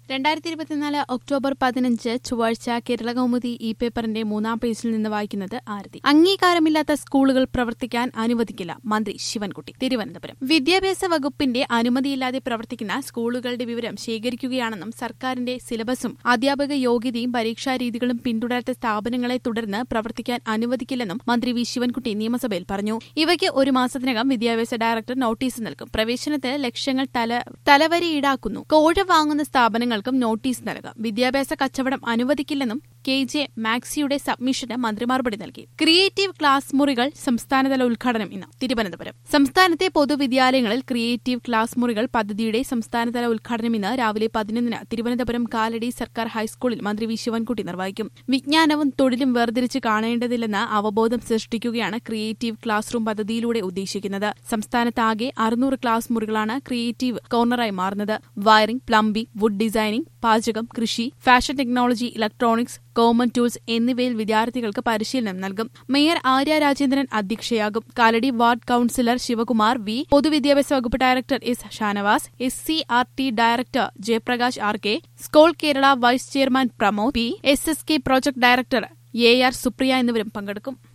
2024 October 15 ചൊവ്വാഴ്ച കേരളകൗമുദി ഈ പേപ്പറിന്റെ 3-ാം പേജിൽ നിന്ന് വായിക്കുന്നത് ആരതി. അംഗീകാരമില്ലാത്ത സ്കൂളുകൾ പ്രവർത്തിക്കാൻ അനുവദിക്കില്ല മന്ത്രി ശിവൻകുട്ടി. തിരുവനന്തപുരം. വിദ്യാഭ്യാസ വകുപ്പിന്റെ അനുമതിയില്ലാതെ പ്രവർത്തിക്കുന്ന സ്കൂളുകളുടെ വിവരം ശേഖരിക്കുകയാണെന്നും സർക്കാരിന്റെ സിലബസും അധ്യാപക യോഗ്യതയും പരീക്ഷാരീതികളും പിന്തുടരാത്ത സ്ഥാപനങ്ങളെ തുടർന്ന് പ്രവർത്തിക്കാൻ അനുവദിക്കില്ലെന്നും മന്ത്രി വി ശിവൻകുട്ടി നിയമസഭയിൽ പറഞ്ഞു. ഇവയ്ക്ക് ഒരു മാസത്തിനകം വിദ്യാഭ്യാസ ഡയറക്ടർ നോട്ടീസ് നൽകും. പ്രവേശനത്തിന് ലക്ഷങ്ങൾ തലവരി ഈടാക്കുന്നു. കോഴ വാങ്ങുന്ന സ്ഥാപനങ്ങൾക്കും നോട്ടീസ് നൽകാം. വിദ്യാഭ്യാസ കച്ചവടം അനുവദിക്കില്ലെന്നും KJ മാക്സിയുടെ സബ്മിഷന് മന്ത്രി മറുപടി നൽകി. ക്രിയേറ്റീവ് ക്ലാസ് മുറികൾ സംസ്ഥാനതല ഉദ്ഘാടനം ഇന്ന്. തിരുവനന്തപുരം. സംസ്ഥാനത്തെ പൊതുവിദ്യാലയങ്ങളിൽ ക്രിയേറ്റീവ് ക്ലാസ് മുറികൾ പദ്ധതിയുടെ സംസ്ഥാനതല ഉദ്ഘാടനം ഇന്ന് രാവിലെ 11-ന് തിരുവനന്തപുരം കാലടി സർക്കാർ ഹൈസ്കൂളിൽ മന്ത്രി വി ശിവൻകുട്ടി നിർവഹിക്കും. വിജ്ഞാനവും തൊഴിലും വേർതിരിച്ച് കാണേണ്ടതില്ലെന്ന് അവബോധം സൃഷ്ടിക്കുകയാണ് ക്രിയേറ്റീവ് ക്ലാസ് റൂം പദ്ധതിയിലൂടെ ഉദ്ദേശിക്കുന്നത്. സംസ്ഥാനത്താകെ 600 ക്ലാസ് മുറികളാണ് ക്രിയേറ്റീവ് കോർണറായി മാറുന്നത്. വയറിംഗ്, പ്ലംബിംഗ്, വുഡ് ഡിസൈനിംഗ്, പാചകം, കൃഷി, fashion technology, electronics, common tools എന്നിവയിൽ വിദ്യാർത്ഥികൾക്ക് പരിശീലനം നൽകും. മേയർ ആര്യ രാജേന്ദ്രൻ അധ്യക്ഷയാകും. Kaladi ward councillor Sivakumar V, പൊതുവിദ്യാഭ്യാസ വകുപ്പ് director S Shanavas, SCRT director Jayaprakash RK, Scole Kerala vice chairman Pramod P, SSK project director AR Supriya എന്നിവരും പങ്കെടുക്കും.